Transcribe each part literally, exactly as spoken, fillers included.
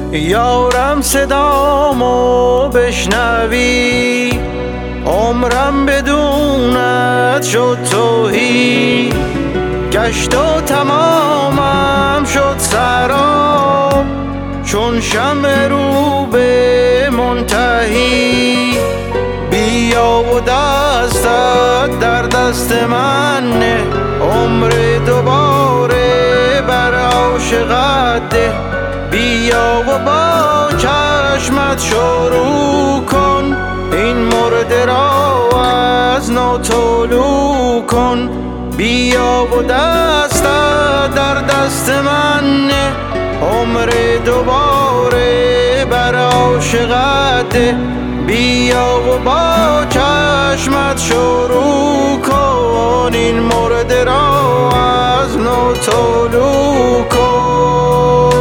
یارم صدامو بشنوی، عمرم بدونت شد تهی. گشت و تمامم شد سراب، چون شمع رو به منتهی. بیا و دستت در دست من نه، عمر دوباره بر عاشقت ده. بیا و با چشمت شروع کن، این مرده را از نو طلوع کن. بیا و دستت در دست من نه، عمر دوباره بر عاشقت ده. بیا و با چشمت شروع کن، این مرده را از نو طلوع کن.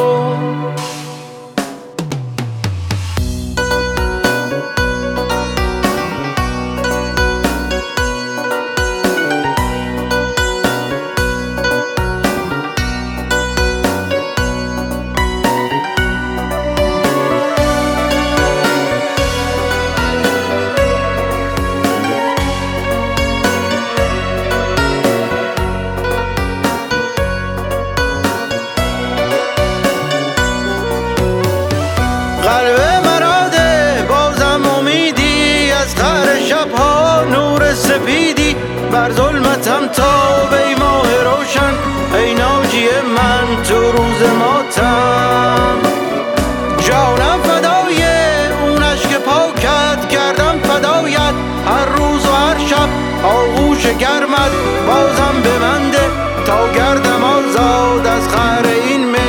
قلب مرا ده بازم امیدی، از قعر شبها نور سپیدی. بر ظلمتم تاب ای ماه روشن، ای ناجی من تو روز ماتم. جانم فدای اون عشق پاکت، کردم فدایت هر روز و هر شب. آغوش گرمت بازم به من ده، تا گردم آزاد از قعر این مه.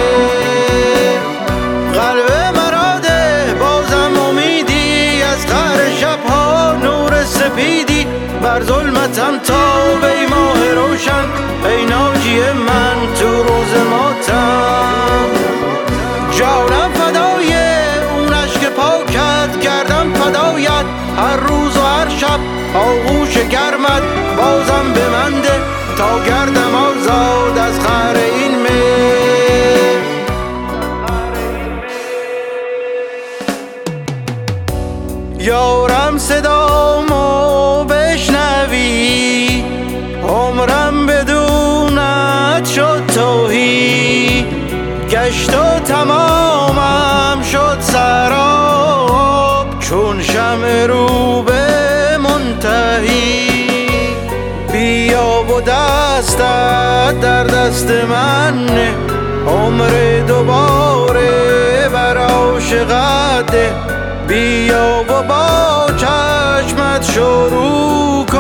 قلب سپیدی، بر ظلمتم تاب ای ماه روشن، ای ناجی من تو روز ماتم. جانم فدای اون عشق پاکت، کردم فدایت هر روز و هر شب. آغوش گرمت بازم به من ده، تا گردم آزاد از قعر این مه. یارم صدامو بشنوی، عمرم بدونت شد تهی. گشت و تمامم شد سراب، چون شمع رو به منتهی. بیا و دستت در دست من نه، عمر دوباره بر عاشقت ده. بیا و با چشمت شروع